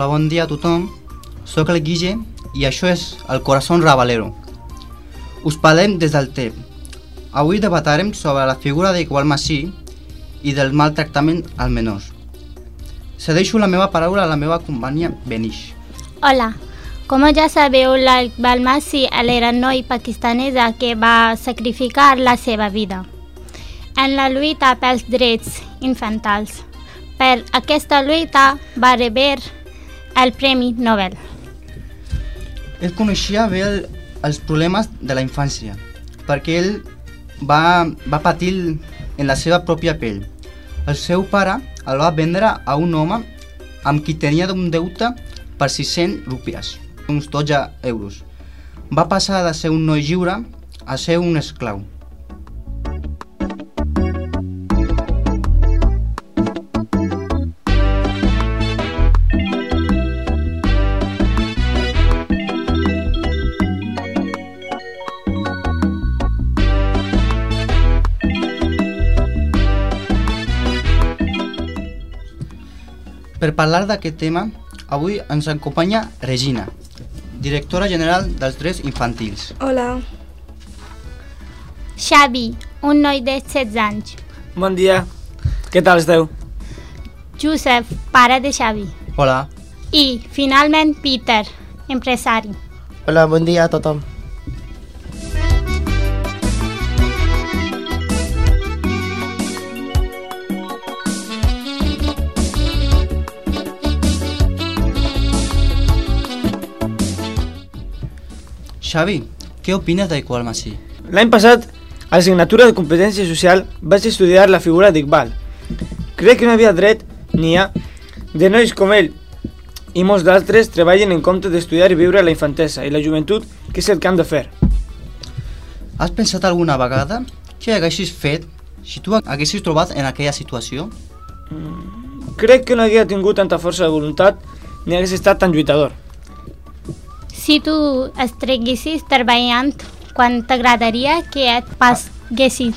Hola, bon dia a tothom. Soc el Guille i això és el Corazón Rabalero. Us parlem des del TEP. Avui debatarem sobre la figura d'Iqbal Masí i del maltractament als menors. Cedeixo la meva paraula a la meva companya Benish. Hola, como ya sabeu, la Iqbal Masí era noi pakistanesa que va sacrificar la seva vida en la lluita pels drets infantils. Per aquesta lluita va rebre el Premi Nobel. Ell coneixia bé els problemes de la infància, perquè ell va patir en la seva pròpia pell. El seu pare el va vendre a un home amb qui tenia un deute per 600 rúpies, uns 12 euros. Va passar de ser un noi lliure a ser un esclau. Per parlar d'aquest tema, avui ens acompanya Regina, directora general dels Drets Infantils. Hola. Xavi, un noi de 16 anys. Bon dia. Què tal esteu? Josep, pare de Xavi. Hola. I, finalment, Peter, empresari. Hola, bon dia a tothom. Xavi, què opines d'Iqbal Masí? L'any passat, a l'assignatura de competència social, vaig estudiar la figura d'Iqbal. Crec que no hi havia dret, n'hi ha, de nois com ell i molts d'altres treballen en compte d'estudiar i viure la infantesa i la joventut, que és el que han de fer. Has pensat alguna vegada què haguessis fet si tu haguessis trobat en aquella situació? Crec que no hagués tingut tanta força de voluntat ni hagués estat tan lluitador. Si tu estiguessis treballant, quan t'agradaria que et paguessin?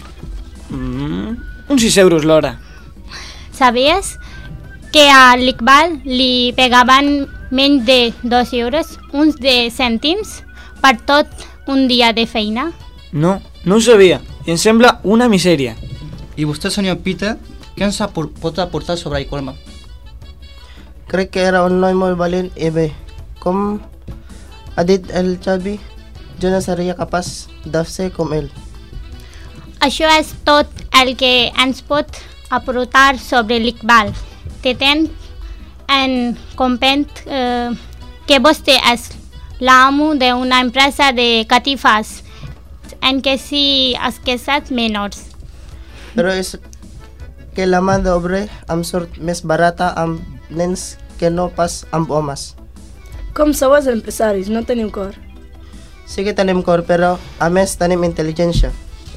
Uns 6 euros l'hora. Sabies que a l'Iqbal li pegaven menys de 2 euros, uns de cèntims, per tot un dia de feina? No ho sabia, i em sembla una misèria. I vostè, senyor Peter, què ens pot aportar sobre Iqbal Masí? Crec que era un noi molt valent i bé. Com ha dit el Xavi, jo no seria capaç de ser com ell. Això és tot el que ens pot aportar sobre l'Iqbal. Te tenc en compte que vostè és l'amo d'una empresa de catifes en què s'hi esqueixen menors. Però és que la mà d'obrer em surt més barata amb nens que no pas amb homes. Com sou els empresaris? No teniu cor. Sí que tenim cor, però a més tenim intel·ligència.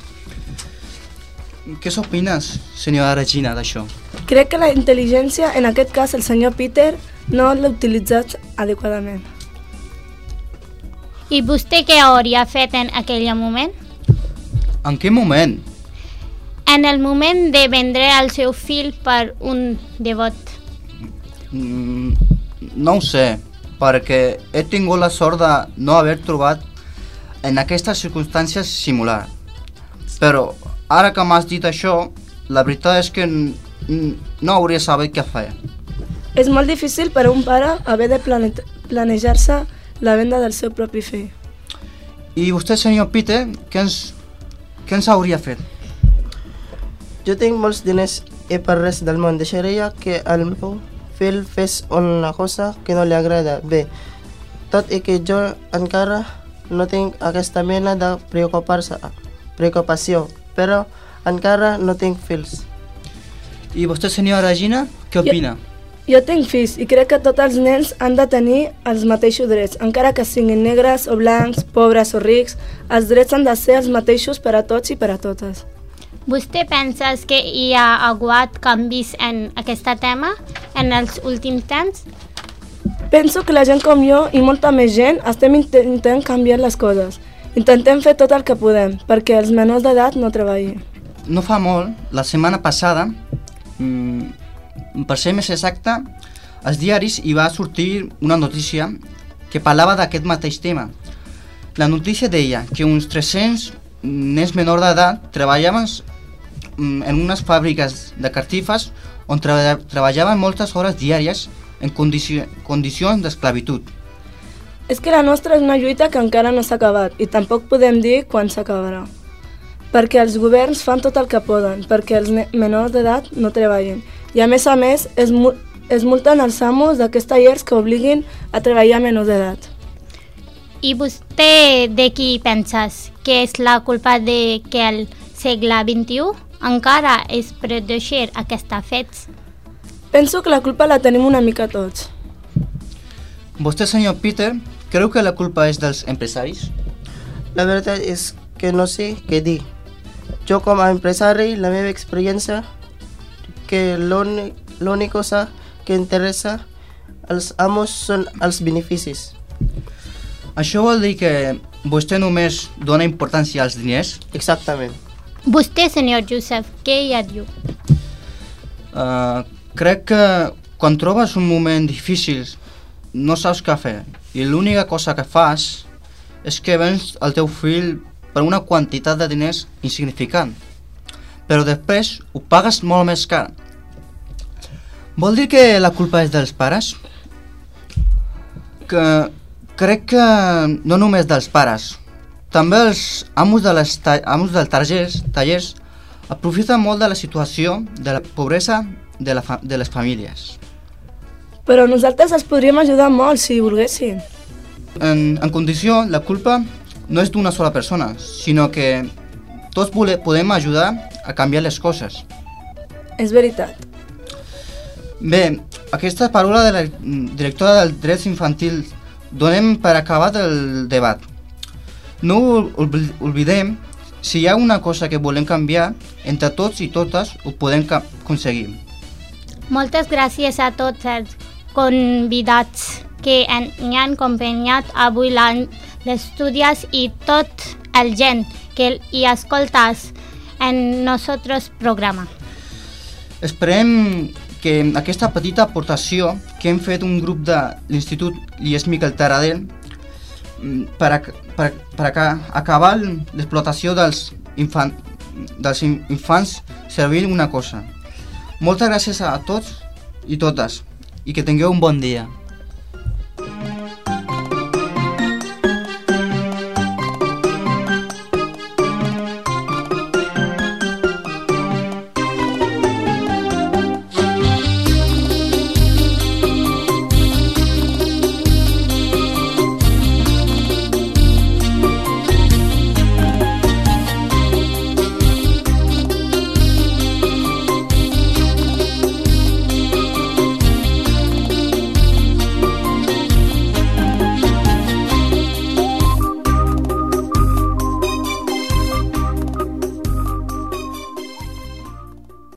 Què s'opines, senyora Regina, d'això? Crec que la intel·ligència, en aquest cas el senyor Peter, no l'ha utilitzat adequadament. I vostè què hauria fet en aquell moment? En quin moment? En el moment de vendre el seu fill per un devot. No ho sé, perquè he tingut la sort de no haver trobat en aquestes circumstàncies similar. Però ara que m'has dit això, la veritat és que no hauria sabut què fer. És molt difícil per a un pare haver de planejar-se la venda del seu propi fill. I vostè, senyor Peter, què ens hauria fet? Jo tinc molts diners i per res del món deixaria que el meu fill fes una cosa que no li agrada. Bé, tot i que jo encara no tinc aquesta mena de preocupació, però encara no tinc fills. I vostè, senyora Regina, què opina? Jo tinc fills i crec que tots els nens han de tenir els mateixos drets, encara que siguin negres o blancs, pobres o rics, els drets han de ser els mateixos per a tots i per a totes. Vostè pensa que hi ha hagut canvis en aquest tema en els últims temps? Penso que la gent com jo i molta més gent estem intentant canviar les coses. Intentem fer tot el que podem perquè els menors d'edat no treballin. No fa molt, la setmana passada, per ser més exacte, als diaris hi va sortir una notícia que parlava d'aquest mateix tema. La notícia deia que uns 300 nens menors d'edat treballaven en unes fàbriques de cartífes on treballaven moltes hores diàries en condicions d'esclavitud. És que la nostra és una lluita que encara no s'ha acabat i tampoc podem dir quan s'acabarà. Perquè els governs fan tot el que poden perquè els menors d'edat no treballen. I a més, es multen els amos d'aquests tallers que obliguin a treballar menors d'edat. I vostè de qui penses que és la culpa de que al segle XXI encara es produeixen aquests fets? Penso que la culpa la tenim una mica tots. Vostè, senyor Peter, creu que la culpa és dels empresaris? La veritat és que no sé què dir. Jo com a empresari, la meva experiència que l'única cosa que interessa als amos són els beneficis. Això vol dir que vostè només dona importància als diners? Exactament. Vostè, senyor Joseph, què hi diu? Crec que quan trobes un moment difícil no saps què fer i l'única cosa que fas és que vens el teu fill per una quantitat de diners insignificant, però després ho pagues molt més car. Vol dir que la culpa és dels pares? Crec que no només dels pares, també els amos dels tallers aprofiten molt de la situació de la pobresa de les famílies. Però nosaltres els podríem ajudar molt si volguessin. En condició, la culpa no és d'una sola persona, sinó que tots podem ajudar a canviar les coses. És veritat. Bé, aquesta paraula de la directora dels drets infantils donem per acabat el debat. No oblidem, si hi ha una cosa que volem canviar, entre tots i totes ho podem aconseguir. Moltes gràcies a tots els convidats que ens han acompanyat avui l'estudies i tot el gent que hi escoltes en nostre programa. Esperem que aquesta petita aportació que hem fet un grup de l'Institut Lluís Miquel Taradell per acabar l'explotació dels infants servir una cosa. Moltes gràcies a tots i totes i que tingueu un bon dia.